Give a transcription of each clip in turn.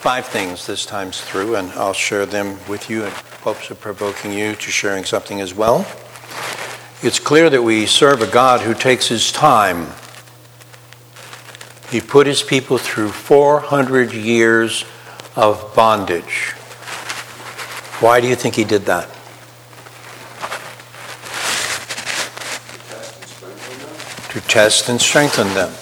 5 things this time through, and I'll share them with you in hopes of provoking you to sharing something as well. It's clear that we serve a God who takes his time. He put his people through 400 years of bondage. Why do you think he did that? To test and strengthen them.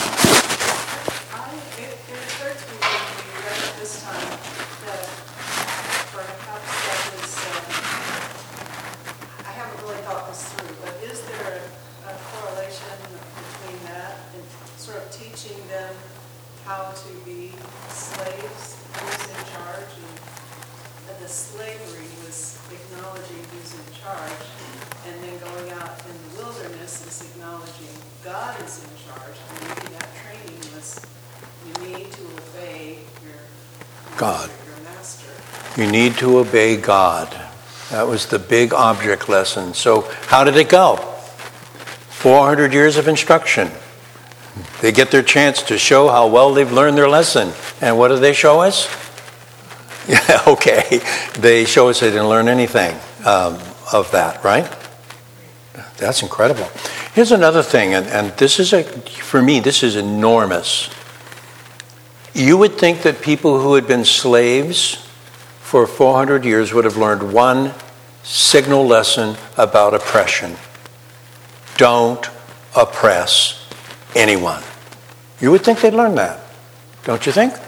God. You need to obey God. That was the big object lesson. So how did it go? 400 years of instruction. They get their chance to show how well they've learned their lesson. And what do they show us? Yeah, okay. They show us they didn't learn anything of that, right? That's incredible. Here's another thing, and this is for me, this is enormous. You would think that people who had been slaves for 400 years would have learned one signal lesson about oppression. Don't oppress anyone. You would think they'd learn that, don't you think?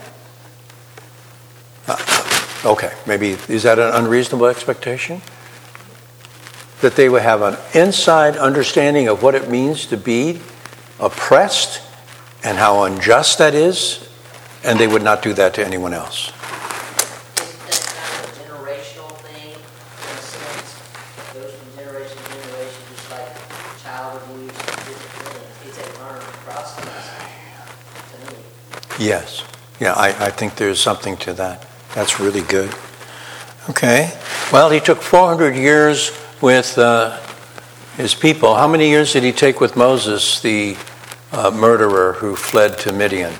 Okay, maybe, is that an unreasonable expectation? That they would have an inside understanding of what it means to be oppressed and how unjust that is? And they would not do that to anyone else. That's kind of a generational thing, in a sense. It goes from generation to generation, just like child abuse and different things. It's a learned process to me. Yes. Yeah, I think there's something to that. That's really good. Okay. Well, he took 400 years with his people. How many years did he take with Moses, the murderer who fled to Midian?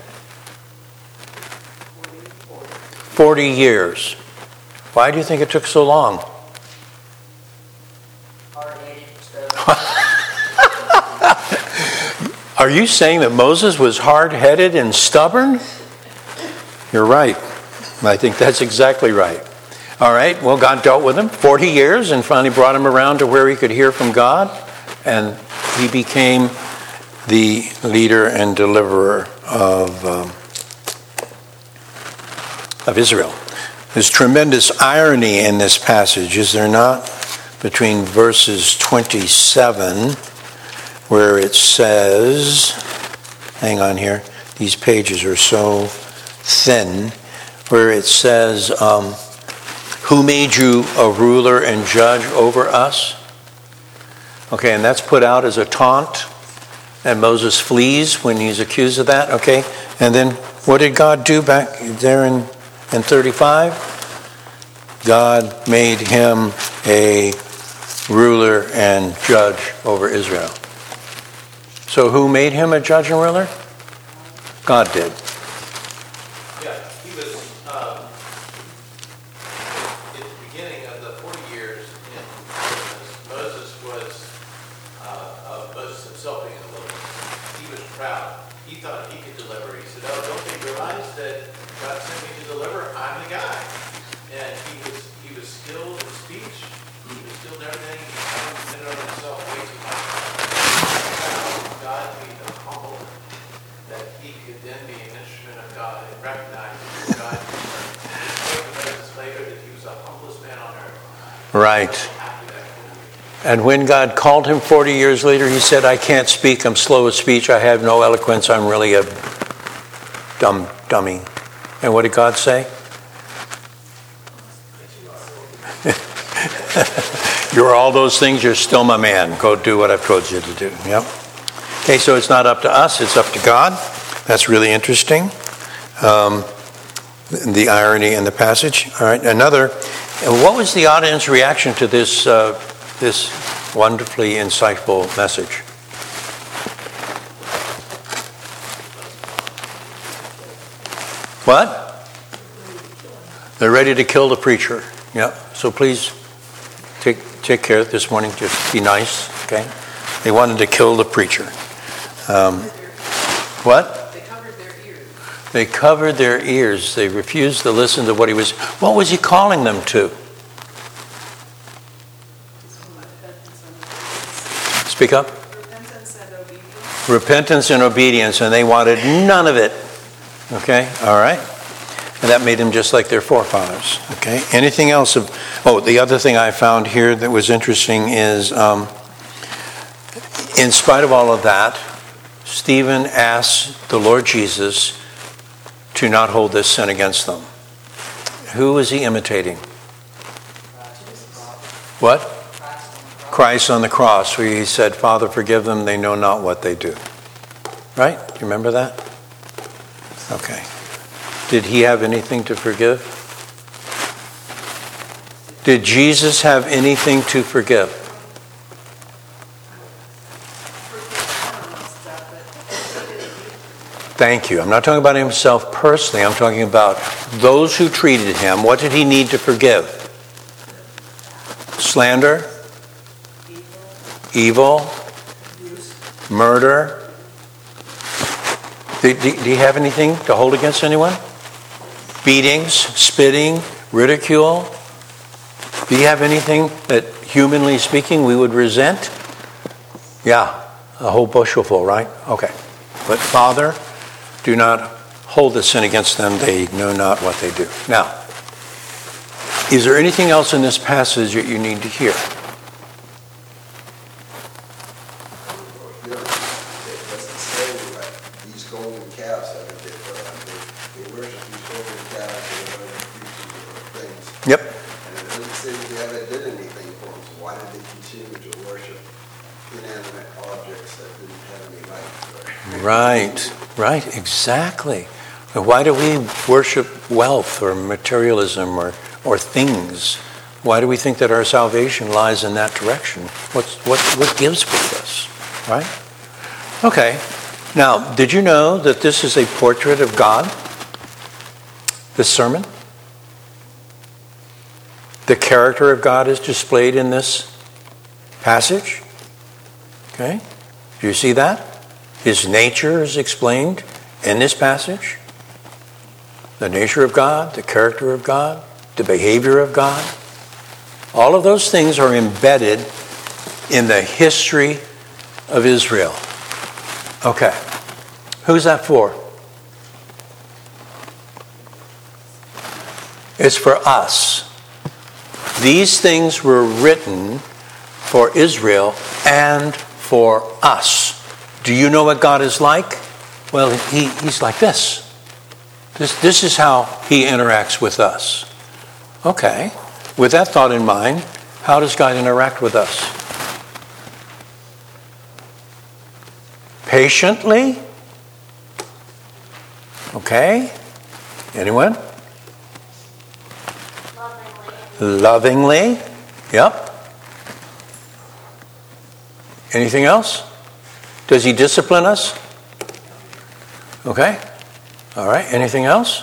40 years. Why do you think it took so long? Are you saying that Moses was hard-headed and stubborn? You're right. I think that's exactly right. All right, well, God dealt with him 40 years and finally brought him around to where he could hear from God, and he became the leader and deliverer of Israel. There's tremendous irony in this passage, is there not? Between verses 27, where it says, hang on here, these pages are so thin, where it says, who made you a ruler and judge over us? Okay, and that's put out as a taunt, and Moses flees when he's accused of that, okay? And then what did God do back there in 35? God made him a ruler and judge over Israel. So who made him a judge and ruler? God did. Yeah, he was at the beginning of the 40 years in Moses was Moses himself being in the wilderness. He was proud. He thought he could deliver. He said, "Oh, don't they realize that God sent me to deliver? I'm the guy." And he was skilled in speech. He was skilled in everything. He depended on himself way too much. God made him humble, that he could then be an instrument of God and recognize that God was later that he was the humblest man on earth. Right. And when God called him 40 years later, he said, I can't speak, I'm slow of speech, I have no eloquence, I'm really a dummy. And what did God say? You're all those things, you're still my man. Go do what I've told you to do. Yep. Okay, so it's not up to us, it's up to God. That's really interesting. The irony in the passage. All right, another. What was the audience reaction to this wonderfully insightful message? What? They're ready to kill the preacher. Yeah. So please take care this morning. Just be nice, okay? They wanted to kill the preacher. What? They covered their ears. They covered their ears. They refused to listen to what he was. What was he calling them to? Speak up. Repentance and obedience. Repentance and obedience, and they wanted none of it. Okay, all right. And that made them just like their forefathers. Okay. Anything else? The other thing I found here that was interesting is, in spite of all of that, Stephen asked the Lord Jesus to not hold this sin against them. Who was he imitating? What? Christ on the cross, where he said, Father, forgive them, they know not what they do. Right? Do you remember that? Okay. Did he have anything to forgive? Did Jesus have anything to forgive? Thank you. I'm not talking about himself personally. I'm talking about those who treated him. What did he need to forgive? Slander? Evil? Murder? Do you have anything to hold against anyone? Beatings, spitting, ridicule? Do you have anything that, humanly speaking, we would resent? Yeah, a whole bushelful, right? Okay. But Father, do not hold the sin against them. They know not what they do. Now, is there anything else in this passage that you need to hear? Yep. And it doesn't seem they ever did anything for them. So why did they continue to worship inanimate objects that didn't have any life? Right, exactly. Why do we worship wealth or materialism or things? Why do we think that our salvation lies in that direction? What gives with us, right? Okay. Now, did you know that this is a portrait of God? This sermon? The character of God is displayed in this passage. Okay? Do you see that? His nature is explained in this passage. The nature of God, the character of God, the behavior of God. All of those things are embedded in the history of Israel. Okay. Who's that for? It's for us. These things were written for Israel and for us. Do you know what God is like? Well, he's like this. This is how he interacts with us. Okay. With that thought in mind, how does God interact with us? Patiently? Okay. Anyone? Lovingly. Yep. Anything else? Does he discipline us? Okay. All right. Anything else?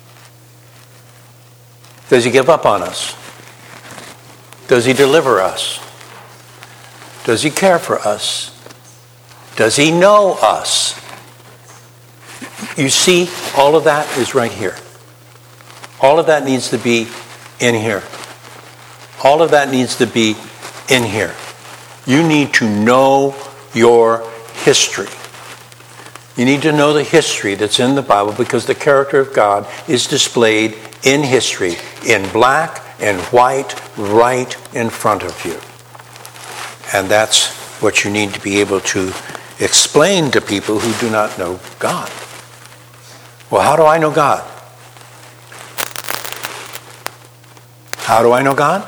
Does he give up on us? Does he deliver us? Does he care for us? Does he know us? You see, all of that is right here. All of that needs to be in here. All of that needs to be in here. You need to know your history. You need to know the history that's in the Bible because the character of God is displayed in history, in black and white, right in front of you. And that's what you need to be able to explain to people who do not know God. Well, how do I know God? How do I know God?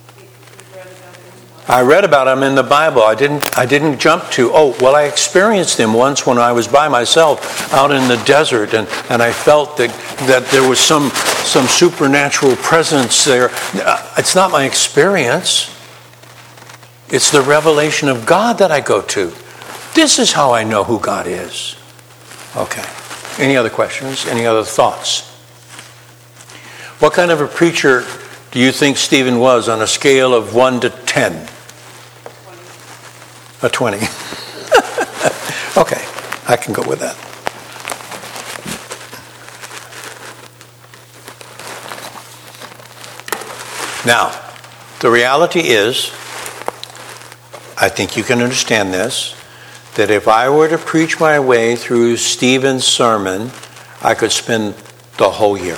I read about him in the Bible. I didn't jump to, I experienced him once when I was by myself out in the desert and I felt that there was some supernatural presence there. It's not my experience. It's the revelation of God that I go to. This is how I know who God is. Okay. Any other questions? Any other thoughts? What kind of a preacher do you think Stephen was on a scale of 1 to 10? 20. A 20. Okay, I can go with that. Now, the reality is, I think you can understand this, that if I were to preach my way through Stephen's sermon, I could spend the whole year.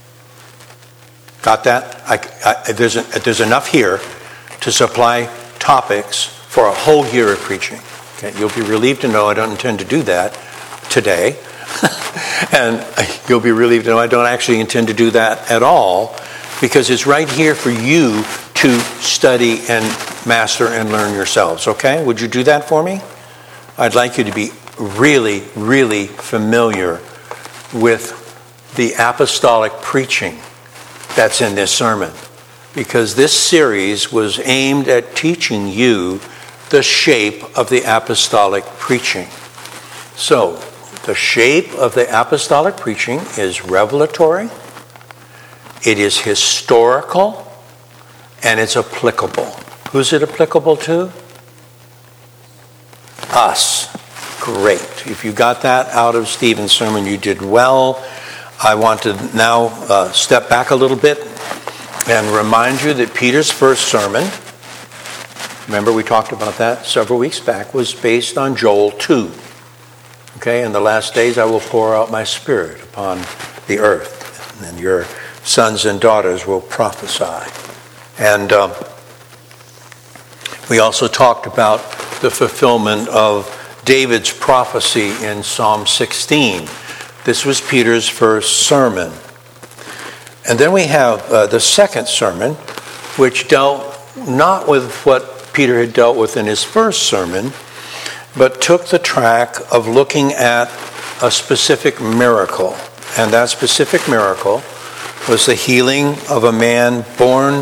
Got that? There's enough here to supply topics for a whole year of preaching. Okay, you'll be relieved to know I don't intend to do that today. And you'll be relieved to know I don't actually intend to do that at all, because it's right here for you to study and master and learn yourselves. Okay? Would you do that for me? I'd like you to be really, really familiar with the apostolic preaching that's in this sermon, because this series was aimed at teaching you the shape of the apostolic preaching. So, the shape of the apostolic preaching is revelatory, it is historical, and it's applicable. Who's it applicable to? Us. Great. If you got that out of Stephen's sermon, you did well. I want to now step back a little bit and remind you that Peter's first sermon, remember we talked about that several weeks back, was based on Joel 2. Okay, in the last days I will pour out my spirit upon the earth, and your sons and daughters will prophesy. And we also talked about the fulfillment of David's prophecy in Psalm 16. This was Peter's first sermon. And then we have the second sermon, which dealt not with what Peter had dealt with in his first sermon, but took the track of looking at a specific miracle. And that specific miracle was the healing of a man born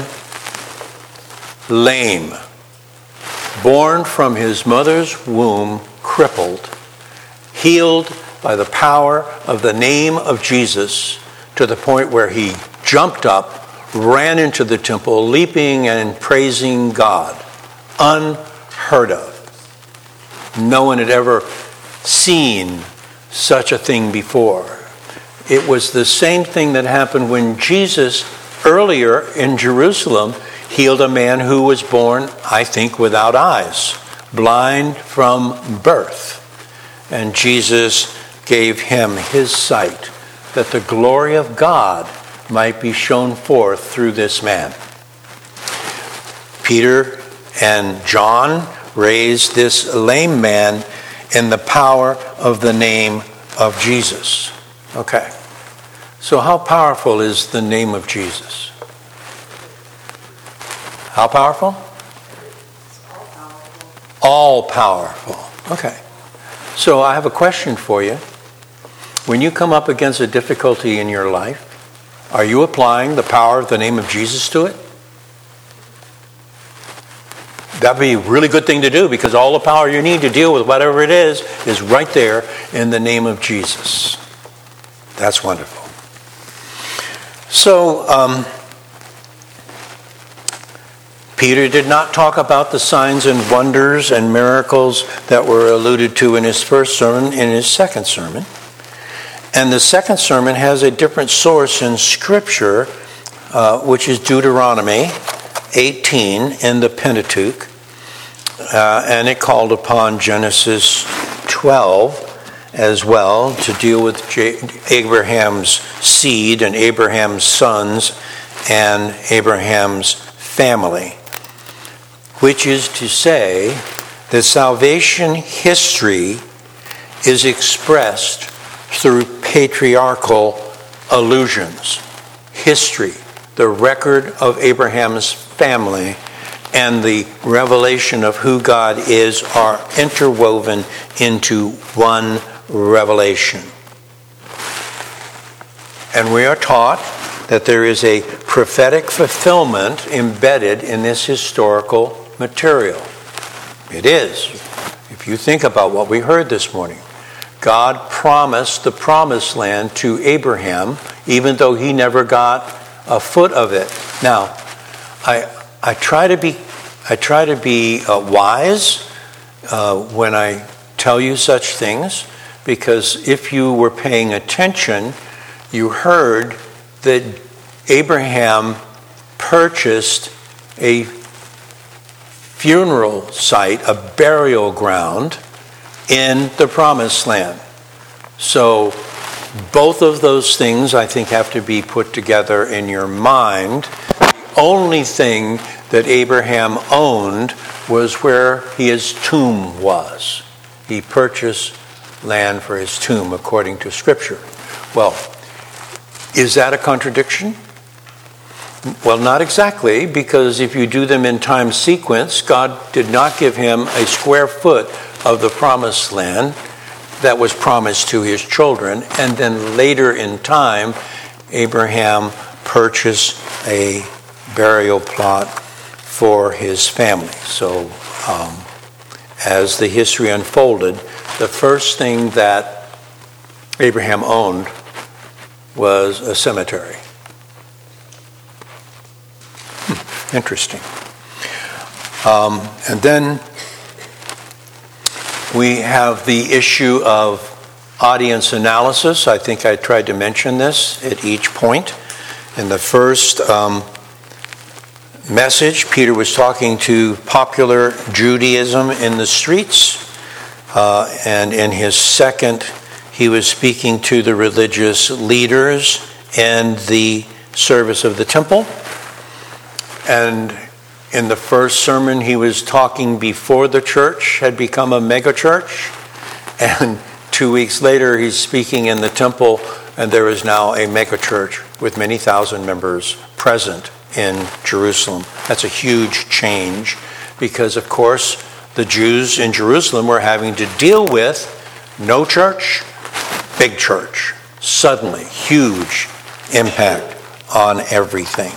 lame, born from his mother's womb crippled, healed by the power of the name of Jesus, to the point where he jumped up, ran into the temple, leaping and praising God. Unheard of. No one had ever seen such a thing before. It was the same thing that happened when Jesus, earlier in Jerusalem, healed a man who was born, I think, without eyes, blind from birth. And Jesus gave him his sight, that the glory of God might be shown forth through this man. Peter and John raised this lame man in the power of the name of Jesus. Okay. So how powerful is the name of Jesus? How powerful? All powerful. Okay. So I have a question for you. When you come up against a difficulty in your life, are you applying the power of the name of Jesus to it? That'd be a really good thing to do, because all the power you need to deal with whatever it is right there in the name of Jesus. That's wonderful. So, Peter did not talk about the signs and wonders and miracles that were alluded to in his first sermon, in his second sermon. And the second sermon has a different source in Scripture, which is Deuteronomy 18 in the Pentateuch. And it called upon Genesis 12 as well to deal with Abraham's seed and Abraham's sons and Abraham's family. Which is to say that salvation history is expressed through patriarchal allusions. History, the record of Abraham's family, and the revelation of who God is are interwoven into one revelation. And we are taught that there is a prophetic fulfillment embedded in this historical material. It is. If you think about what we heard this morning, God promised the promised land to Abraham, even though he never got a foot of it. Now, I try to be wise when I tell you such things, because if you were paying attention, you heard that Abraham purchased a funeral site, a burial ground in the Promised Land. So both of those things, I think, have to be put together in your mind. The only thing that Abraham owned was where his tomb was. He purchased land for his tomb, according to Scripture. Well, is that a contradiction? Well, not exactly, because if you do them in time sequence, God did not give him a square foot of the Promised Land that was promised to his children. And then later in time, Abraham purchased a burial plot for his family. So as the history unfolded, the first thing that Abraham owned was a cemetery. Interesting. And then we have the issue of audience analysis. I think I tried to mention this at each point. In the first message, Peter was talking to popular Judaism in the streets. And in his second, he was speaking to the religious leaders and the service of the temple. And in the first sermon, he was talking before the church had become a megachurch. And 2 weeks later, he's speaking in the temple, and there is now a megachurch with many thousand members present in Jerusalem. That's a huge change because, of course, the Jews in Jerusalem were having to deal with no church, big church. Suddenly, huge impact on everything.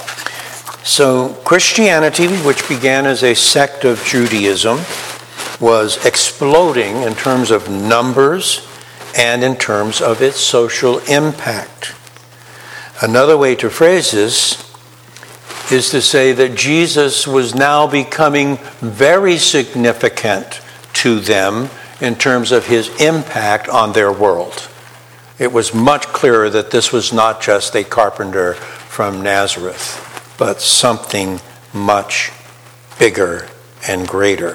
So Christianity, which began as a sect of Judaism, was exploding in terms of numbers and in terms of its social impact. Another way to phrase this is to say that Jesus was now becoming very significant to them in terms of his impact on their world. It was much clearer that this was not just a carpenter from Nazareth, but something much bigger and greater.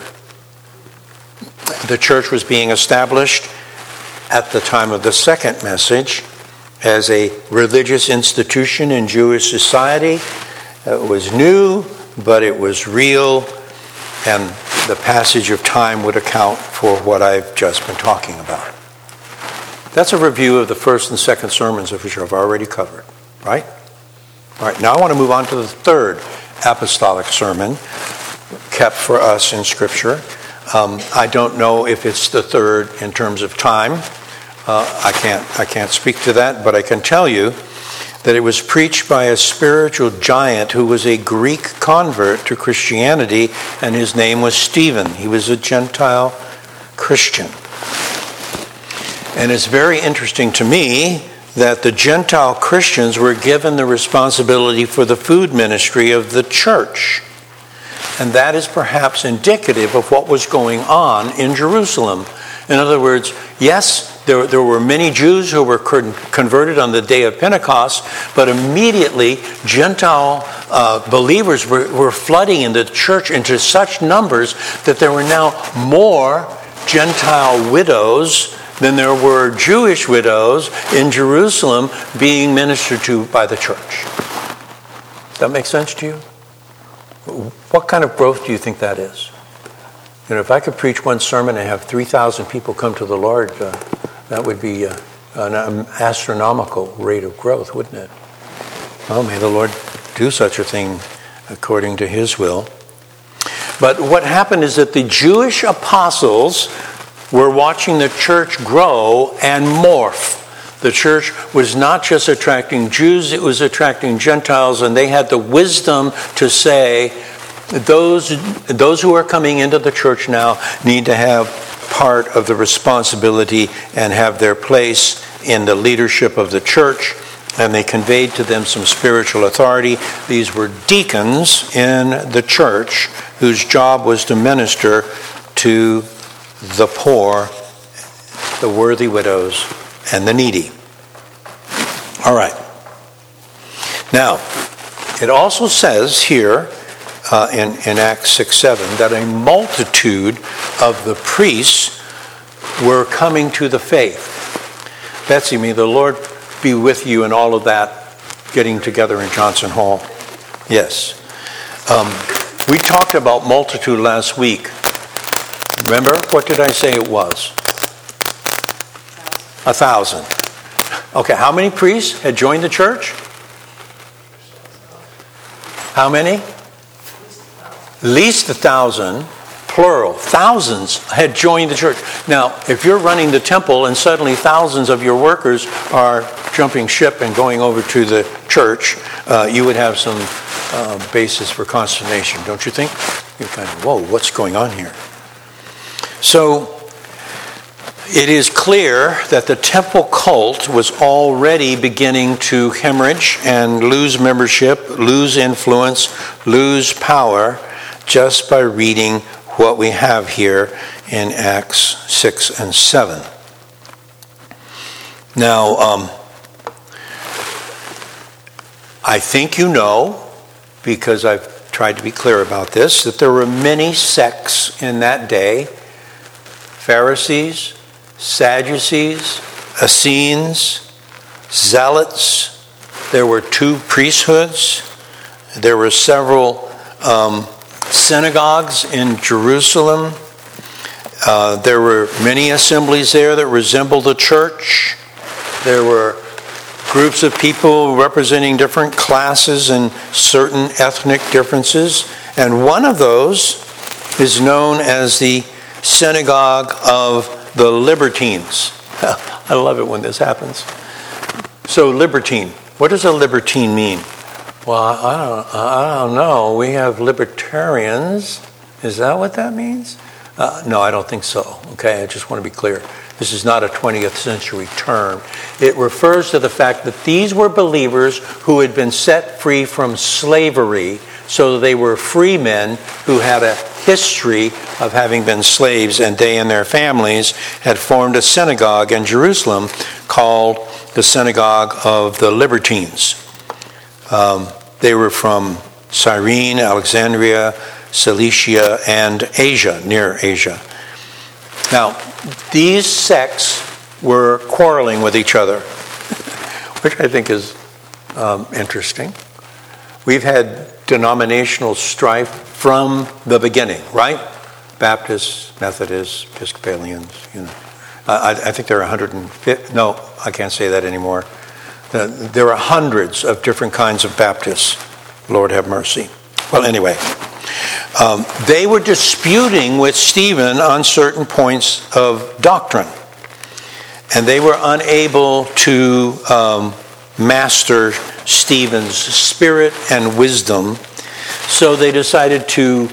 The church was being established at the time of the second message as a religious institution in Jewish society. It was new, but it was real, and the passage of time would account for what I've just been talking about. That's a review of the first and second sermons, of which I've already covered, right? All right, now I want to move on to the third apostolic sermon kept for us in Scripture. I don't know if it's the third in terms of time. I can't speak to that, but I can tell you that it was preached by a spiritual giant who was a Greek convert to Christianity, and his name was Stephen. He was a Gentile Christian. And it's very interesting to me that the Gentile Christians were given the responsibility for the food ministry of the church. And that is perhaps indicative of what was going on in Jerusalem. In other words, yes, there were many Jews who were converted on the day of Pentecost, but immediately Gentile believers were flooding in the church into such numbers that there were now more Gentile widows than there were Jewish widows in Jerusalem being ministered to by the church. Does that make sense to you? What kind of growth do you think that is? You know, if I could preach one sermon and have 3,000 people come to the Lord, that would be an astronomical rate of growth, wouldn't it? Oh, may the Lord do such a thing according to his will. But what happened is that the Jewish apostles were watching the church grow and morph. The church was not just attracting Jews, it was attracting Gentiles, and they had the wisdom to say, those who are coming into the church now need to have part of the responsibility and have their place in the leadership of the church and they conveyed to them some spiritual authority. These were deacons in the church whose job was to minister to the poor, the worthy widows, and the needy. All right. Now, it also says here in Acts 6:7 that a multitude of the priests were coming to the faith. Betsy, may the Lord be with you in all of that getting together in Johnson Hall. Yes. We talked about multitude last week. Remember? What did I say it was? 1,000. Okay, how many priests had joined the church? How many? At least 1,000, plural. Thousands had joined the church. Now, if you're running the temple and suddenly thousands of your workers are jumping ship and going over to the church, you would have some basis for consternation, don't you think? You're kind of, whoa, what's going on here? So, it is clear that the temple cult was already beginning to hemorrhage and lose membership, lose influence, lose power just by reading what we have here in Acts 6 and 7. Now, I think you know, because I've tried to be clear about this, that there were many sects in that day: Pharisees, Sadducees, Essenes, Zealots. There were 2 priesthoods. There were several synagogues in Jerusalem. There were many assemblies there that resembled the church. There were groups of people representing different classes and certain ethnic differences. And one of those is known as the Synagogue of the Libertines. I love it when this happens. So, libertine. What does a libertine mean? Well, I don't know. We have libertarians. Is that what that means? No, I don't think so. Okay, I just want to be clear. This is not a 20th century term. It refers to the fact that these were believers who had been set free from slavery, so they were free men who had a history of having been slaves, and they and their families had formed a synagogue in Jerusalem called the Synagogue of the Libertines. They were from Cyrene, Alexandria, Cilicia, and Asia, near Asia. Now, these sects were quarreling with each other, which I think is interesting. We've had denominational strife from the beginning, right? Baptists, Methodists, Episcopalians, you know. I think there are 150, no, I can't say that anymore. There are hundreds of different kinds of Baptists. Lord have mercy. Well, anyway, they were disputing with Stephen on certain points of doctrine. And they were unable to master Stephen's spirit and wisdom. So they decided to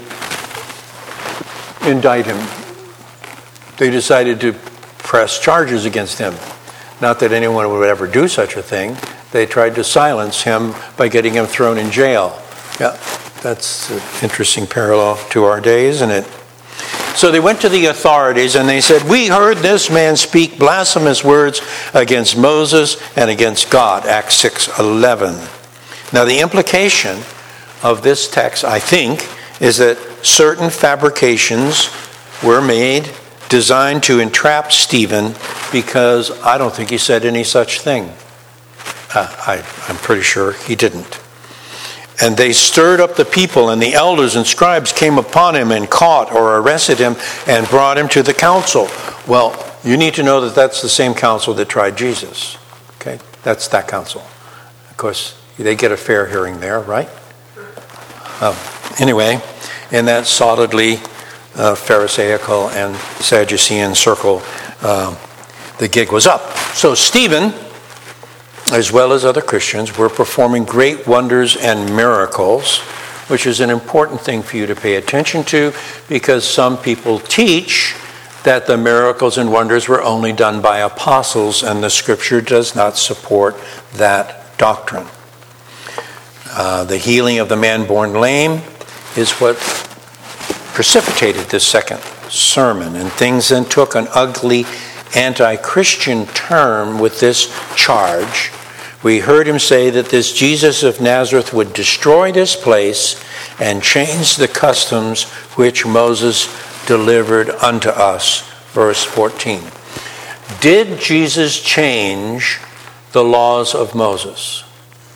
indict him. They decided to press charges against him. Not that anyone would ever do such a thing. They tried to silence him by getting him thrown in jail. Yeah, that's an interesting parallel to our day, isn't it? So they went to the authorities and they said, "We heard this man speak blasphemous words against Moses and against God." Acts 6:11. Now the implication of this text, I think, is that certain fabrications were made designed to entrap Stephen, because I don't think he said any such thing. I'm pretty sure he didn't. And they stirred up the people, and the elders and scribes came upon him and caught or arrested him and brought him to the council. Well, you need to know that that's the same council that tried Jesus. Okay, that's that council. Of course, they get a fair hearing there, right? Anyway, in that solidly Pharisaical and Sadducean circle, the gig was up. So Stephen, as well as other Christians, were performing great wonders and miracles, which is an important thing for you to pay attention to, because some people teach that the miracles and wonders were only done by apostles, and the scripture does not support that doctrine. The healing of the man born lame is what precipitated this second sermon. And things then took an ugly anti-Christian turn with this charge. We heard him say that this Jesus of Nazareth would destroy this place and change the customs which Moses delivered unto us. Verse 14. Did Jesus change the laws of Moses?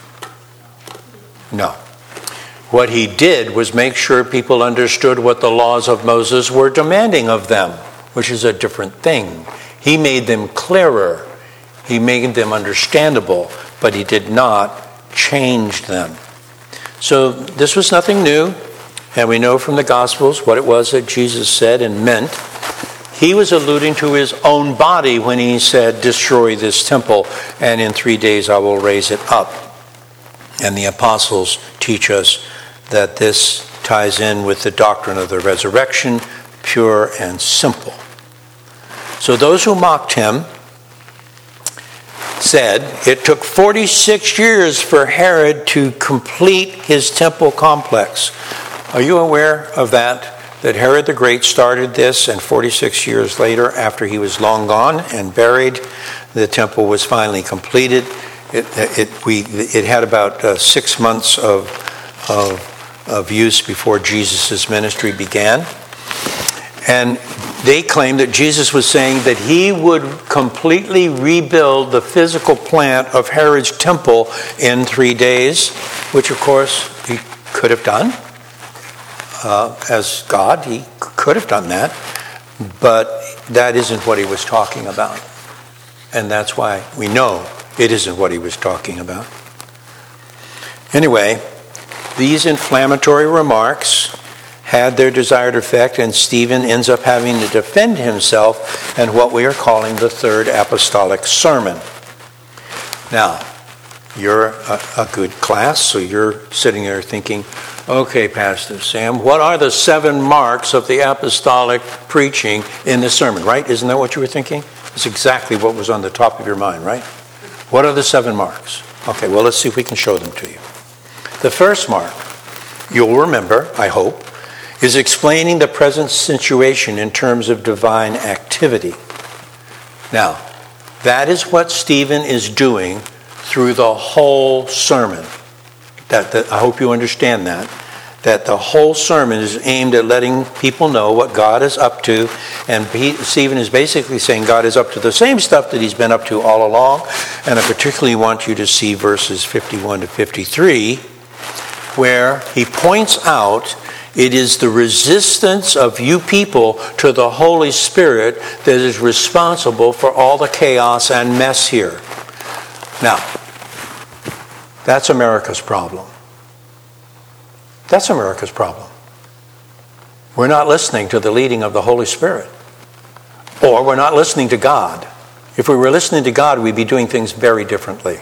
No. What he did was make sure people understood what the laws of Moses were demanding of them, which is a different thing. He made them clearer. He made them understandable, but he did not change them. So this was nothing new, and we know from the Gospels what it was that Jesus said and meant. He was alluding to his own body when he said, destroy this temple, and in 3 days I will raise it up. And the apostles teach us that this ties in with the doctrine of the resurrection, pure and simple. So those who mocked him said it took 46 years for Herod to complete his temple complex. Are you aware of that? That Herod the Great started this, and 46 years later, after he was long gone and buried, the temple was finally completed. It had about 6 months of use before Jesus' ministry began. And they claimed that Jesus was saying that he would completely rebuild the physical plant of Herod's temple in 3 days, which of course he could have done. As God, he could have done that, but that isn't what he was talking about. And that's why we know it isn't what he was talking about. Anyway, these inflammatory remarks had their desired effect, and Stephen ends up having to defend himself in what we are calling the Third Apostolic Sermon. Now, you're a good class, so you're sitting there thinking, okay, Pastor Sam, what are the 7 marks of the apostolic preaching in the sermon, right? Isn't that what you were thinking? That's exactly what was on the top of your mind, right? What are the 7 marks? Okay, well, let's see if we can show them to you. The first mark, you'll remember, I hope, is explaining the present situation in terms of divine activity. Now, that is what Stephen is doing through the whole sermon. I hope you understand that the whole sermon is aimed at letting people know what God is up to, and Stephen is basically saying God is up to the same stuff that he's been up to all along, and I particularly want you to see verses 51 to 53, where he points out it is the resistance of you people to the Holy Spirit that is responsible for all the chaos and mess here. Now, that's America's problem. That's America's problem. We're not listening to the leading of the Holy Spirit. Or we're not listening to God. If we were listening to God, we'd be doing things very differently.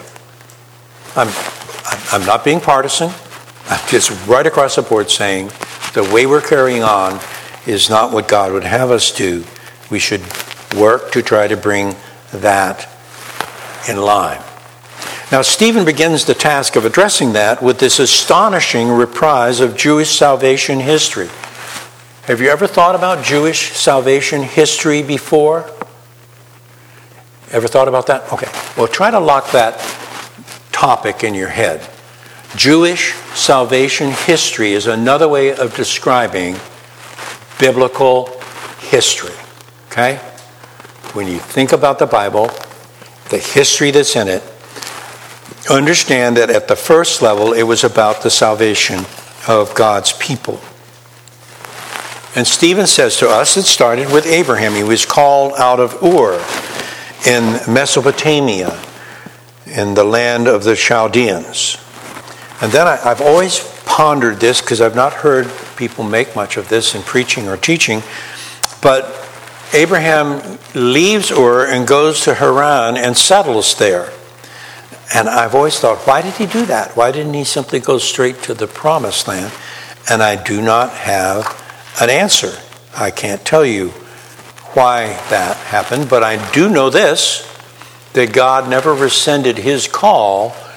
I'm not being partisan. I'm just right across the board saying the way we're carrying on is not what God would have us do. We should work to try to bring that in line. Now, Stephen begins the task of addressing that with this astonishing reprise of Jewish salvation history. Have you ever thought about Jewish salvation history before? Ever thought about that? Okay. Well, try to lock that topic in your head. Jewish salvation history is another way of describing biblical history. Okay? When you think about the Bible, the history that's in it, understand that at the first level, it was about the salvation of God's people. And Stephen says to us, it started with Abraham. He was called out of Ur in Mesopotamia, in the land of the Chaldeans. And then I've always pondered this, because I've not heard people make much of this in preaching or teaching, but Abraham leaves Ur and goes to Haran and settles there. And I've always thought, why did he do that? Why didn't he simply go straight to the promised land? And I do not have an answer. I can't tell you why that happened, but I do know this, that God never rescinded his call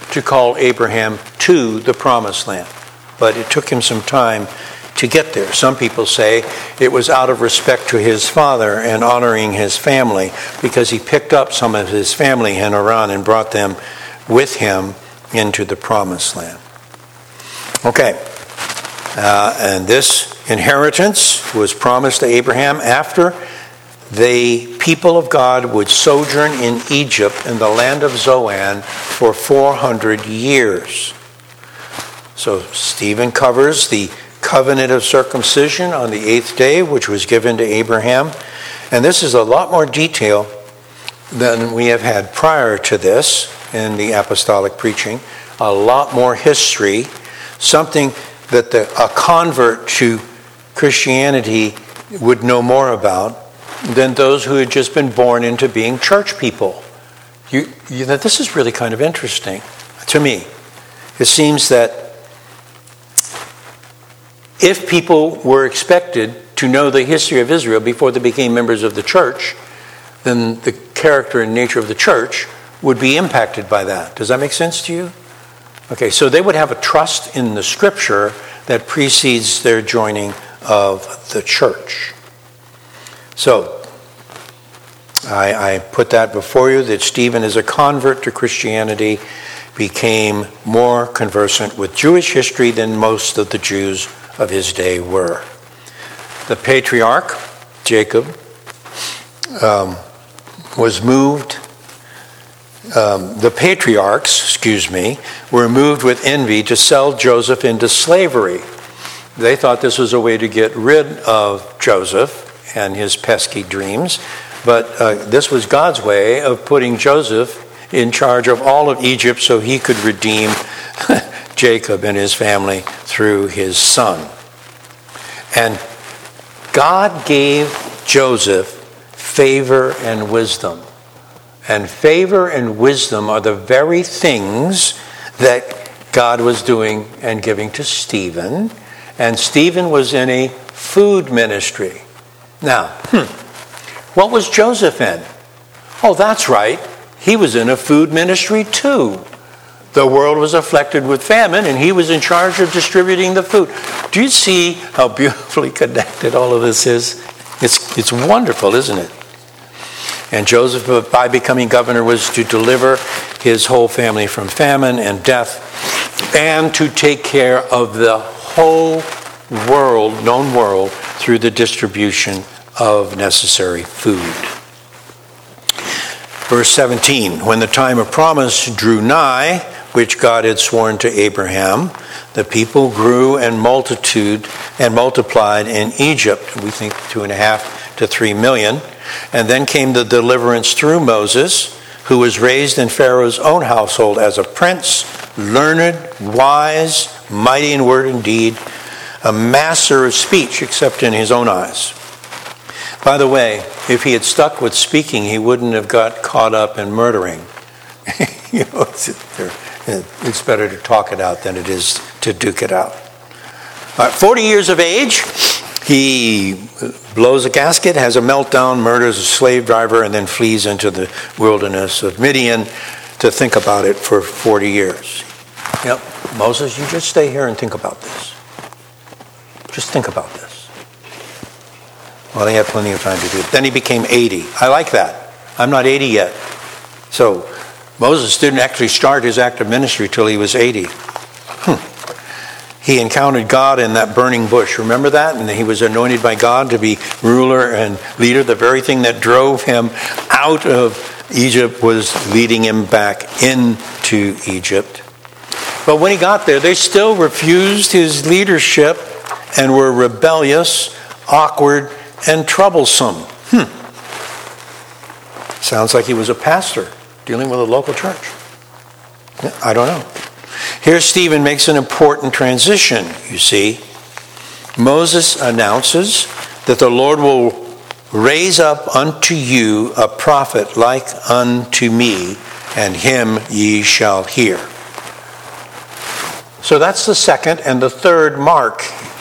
to call Abraham to the promised land. But it took him some time to get there. Some people say it was out of respect to his father and honoring his family, because he picked up some of his family in Haran and brought them with him into the promised land. Okay. And this inheritance was promised to Abraham after the people of God would sojourn in Egypt in the land of Zoan for 400 years. So Stephen covers the covenant of circumcision on the 8th day, which was given to Abraham. And this is a lot more detail than we have had prior to this in the apostolic preaching. A lot more history, something that a convert to Christianity would know more about than those who had just been born into being church people. This is really kind of interesting to me. It seems that if people were expected to know the history of Israel before they became members of the church, then the character and nature of the church would be impacted by that. Does that make sense to you? Okay, so they would have a trust in the scripture that precedes their joining of the church. So, I put that before you, that Stephen, as a convert to Christianity, became more conversant with Jewish history than most of the Jews of his day were. The patriarch, Jacob, was moved. The patriarchs, were moved with envy to sell Joseph into slavery. They thought this was a way to get rid of Joseph and his pesky dreams, but this was God's way of putting Joseph in charge of all of Egypt so he could redeem Jacob and his family through his son. And God gave Joseph favor and wisdom. And favor and wisdom are the very things that God was doing and giving to Stephen. And Stephen was in a food ministry. Now, what was Joseph in? Oh, that's right. He was in a food ministry too. The world was afflicted with famine, and he was in charge of distributing the food. Do you see how beautifully connected all of this is? It's wonderful, isn't it? And Joseph, by becoming governor, was to deliver his whole family from famine and death, and to take care of the whole world, known world, through the distribution of necessary food. Verse 17, when the time of promise drew nigh, which God had sworn to Abraham, the people grew and multiplied in Egypt. We think 2.5 to 3 million. And then came the deliverance through Moses, who was raised in Pharaoh's own household as a prince, learned, wise, mighty in word and deed, a master of speech, except in his own eyes. By the way, if he had stuck with speaking, he wouldn't have got caught up in murdering. It's better to talk it out than it is to duke it out. 40 years of age, he blows a gasket, has a meltdown, murders a slave driver, and then flees into the wilderness of Midian to think about it for 40 years. Yep, Moses, you just stay here and think about this. Just think about this. Well, he had plenty of time to do it. Then he became 80. I like that. I'm not 80 yet. So Moses didn't actually start his active ministry till he was 80. He encountered God in that burning bush. Remember that? And he was anointed by God to be ruler and leader. The very thing that drove him out of Egypt was leading him back into Egypt. But when he got there, they still refused his leadership and were rebellious, awkward, and troublesome. Sounds like he was a pastor dealing with a local church. I don't know. Here Stephen makes an important transition, you see. Moses announces that the Lord will raise up unto you a prophet like unto me, and him ye shall hear. So that's the second and the third mark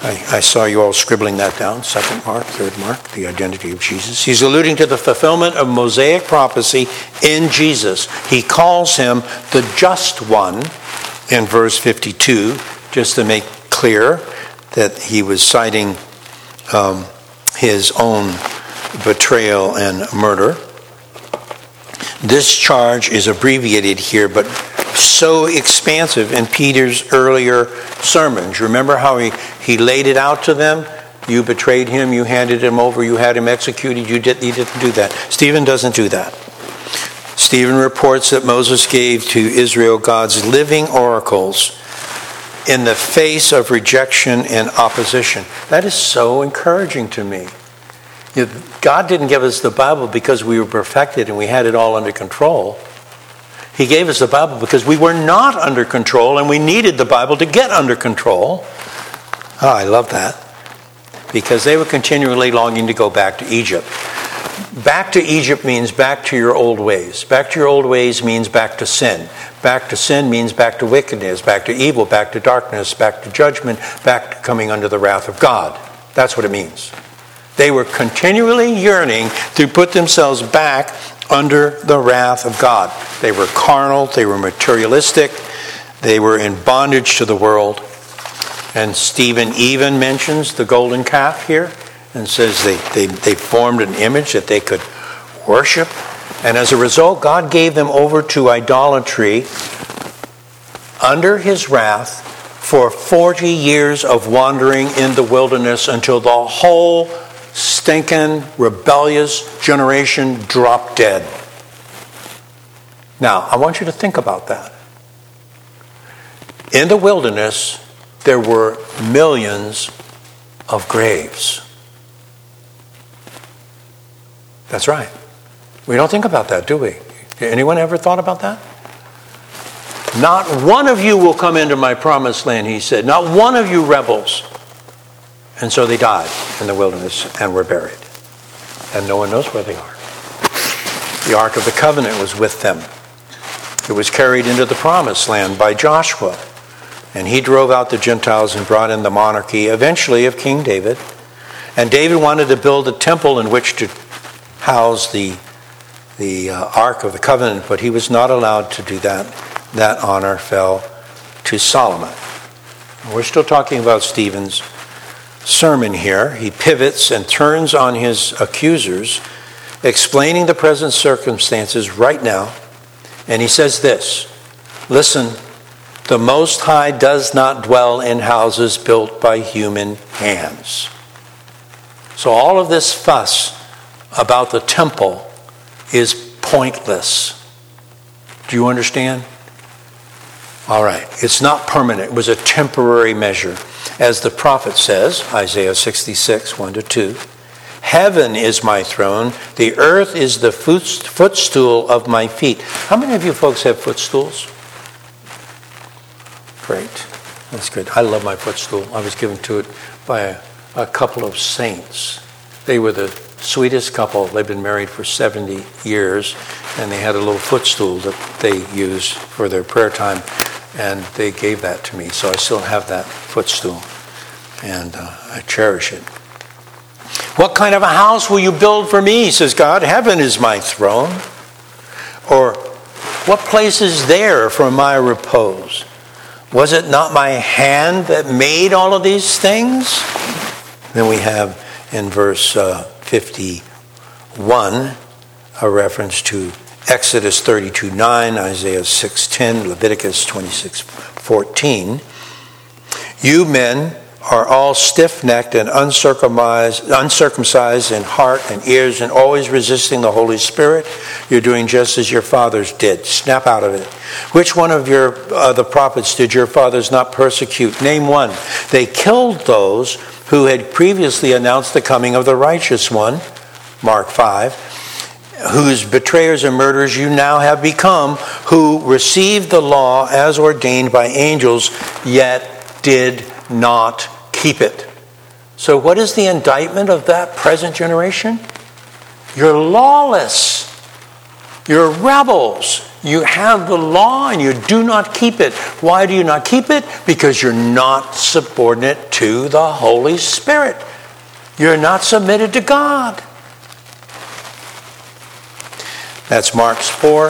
I saw you all scribbling that down. Second mark, third mark, the identity of Jesus. He's alluding to the fulfillment of Mosaic prophecy in Jesus. He calls him the just one in verse 52, just to make clear that he was citing his own betrayal and murder. This charge is abbreviated here, but so expansive in Peter's earlier sermons. Remember how he laid it out to them? You betrayed him, you handed him over, you had him executed, you didn't do that. Stephen doesn't do that. Stephen reports that Moses gave to Israel God's living oracles in the face of rejection and opposition. That is so encouraging to me. God didn't give us the Bible because we were perfected and we had it all under control. He gave us the Bible because we were not under control and we needed the Bible to get under control. Oh, I love that. Because they were continually longing to go back to Egypt. Back to Egypt means back to your old ways. Back to your old ways means back to sin. Back to sin means back to wickedness, back to evil, back to darkness, back to judgment, back to coming under the wrath of God. That's what it means. They were continually yearning to put themselves back under the wrath of God. They were carnal, they were materialistic, they were in bondage to the world. And Stephen even mentions the golden calf here and says they formed an image that they could worship. And as a result, God gave them over to idolatry under his wrath for 40 years of wandering in the wilderness until the whole stinking, rebellious generation dropped dead. Now, I want you to think about that. In the wilderness, there were millions of graves. That's right. We don't think about that, do we? Anyone ever thought about that? Not one of you will come into my promised land, he said. Not one of you rebels. And so they died in the wilderness and were buried. And no one knows where they are. The Ark of the Covenant was with them. It was carried into the promised land by Joshua. And he drove out the Gentiles and brought in the monarchy, eventually of King David. And David wanted to build a temple in which to house the Ark of the Covenant, but he was not allowed to do that. That honor fell to Solomon. We're still talking about Stephen's sermon here. He pivots and turns on his accusers, explaining the present circumstances right now. And he says this, listen, the Most High does not dwell in houses built by human hands. So all of this fuss about the temple is pointless. Do you understand? All right. It's not permanent. It was a temporary measure. As the prophet says, Isaiah 66, 1-2, heaven is my throne, the earth is the footstool of my feet. How many of you folks have footstools? Great. That's good. I love my footstool. I was given to it by a couple of saints. They were the sweetest couple. They've been married for 70 years, and they had a little footstool that they used for their prayer time, and they gave that to me. So I still have that footstool, and I cherish it. What kind of a house will you build for me, says God? Heaven is my throne. Or what place is there for my repose? Was it not my hand that made all of these things? Then we have in verse 51 a reference to Exodus 32:9, Isaiah 6:10, Leviticus 26:14. You men are all stiff-necked and uncircumcised in heart and ears and always resisting the Holy Spirit. You're doing just as your fathers did. Snap out of it. Which one of the prophets did your fathers not persecute? Name one. They killed those who had previously announced the coming of the righteous one, Mark 5, whose betrayers and murderers you now have become, who received the law as ordained by angels, yet did not keep it. So what is the indictment of that present generation? You're lawless. You're rebels. You have the law and you do not keep it. Why do you not keep it? Because you're not subordinate to the Holy Spirit. You're not submitted to God. That's Marks 4,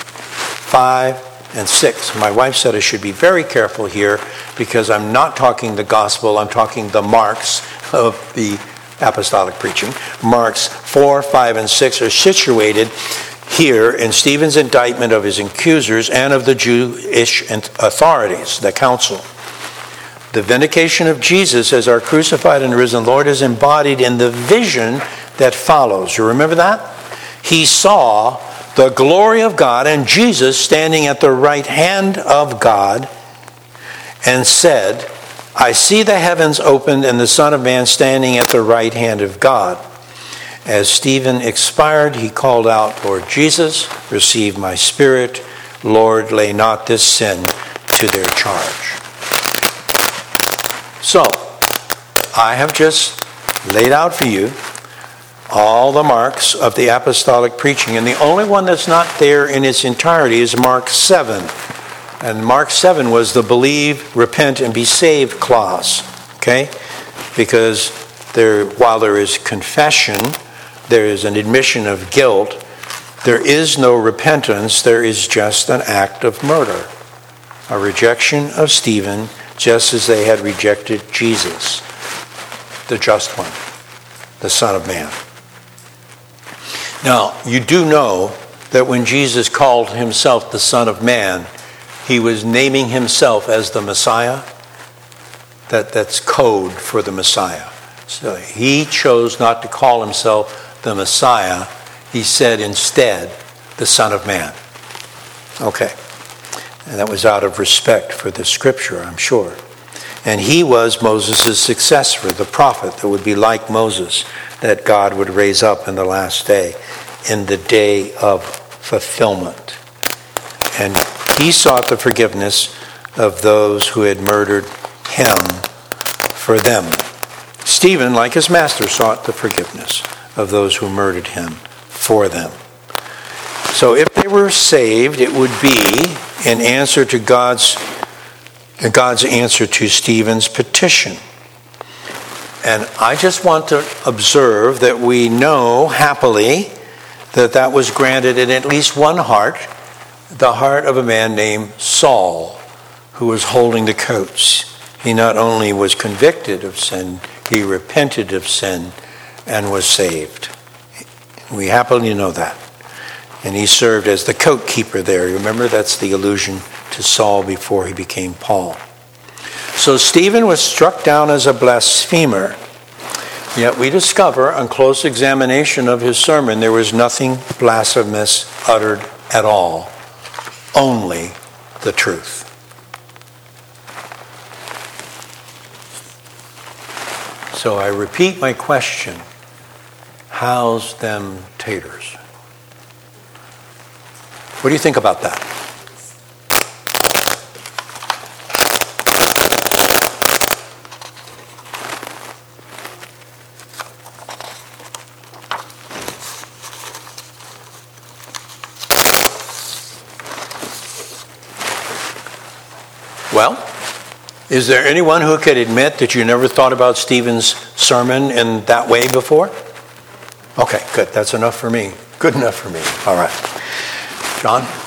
5, and 6. My wife said I should be very careful here because I'm not talking the gospel, I'm talking the marks of the apostolic preaching. Marks 4, 5, and 6 are situated here in Stephen's indictment of his accusers and of the Jewish authorities, the council. The vindication of Jesus as our crucified and risen Lord is embodied in the vision that follows. You remember that? He saw the glory of God and Jesus standing at the right hand of God and said, I see the heavens opened and the Son of Man standing at the right hand of God. As Stephen expired, he called out, Lord Jesus, receive my spirit. Lord, lay not this sin to their charge. So, I have just laid out for you all the marks of the apostolic preaching, and the only one that's not there in its entirety is Mark 7. And Mark 7 was the believe, repent, and be saved clause. Okay? Because while there is confession, there is an admission of guilt, there is no repentance, there is just an act of murder. A rejection of Stephen, just as they had rejected Jesus, the just one, the Son of Man. Now, you do know that when Jesus called himself the Son of Man, he was naming himself as the Messiah. That's code for the Messiah. So he chose not to call himself the Messiah. He said instead, the Son of Man. Okay. And that was out of respect for the scripture, I'm sure. And he was Moses' successor, the prophet that would be like Moses, that God would raise up in the last day, in the day of fulfillment. And he sought the forgiveness of those who had murdered him for them. Stephen, like his master, sought the forgiveness of those who murdered him for them. So if they were saved, it would be in answer to God's answer to Stephen's petition. And I just want to observe that we know happily that was granted in at least one heart, the heart of a man named Saul, who was holding the coats. He not only was convicted of sin, he repented of sin and was saved. We happily know that. And he served as the coat keeper there. Remember, that's the allusion to Saul before he became Paul. So Stephen was struck down as a blasphemer. Yet we discover on close examination of his sermon, there was nothing blasphemous uttered at all. Only the truth. So I repeat my question. How's them taters? What do you think about that? Well, is there anyone who could admit that you never thought about Stephen's sermon in that way before? Okay, good. That's enough for me. Good enough for me. All right. John?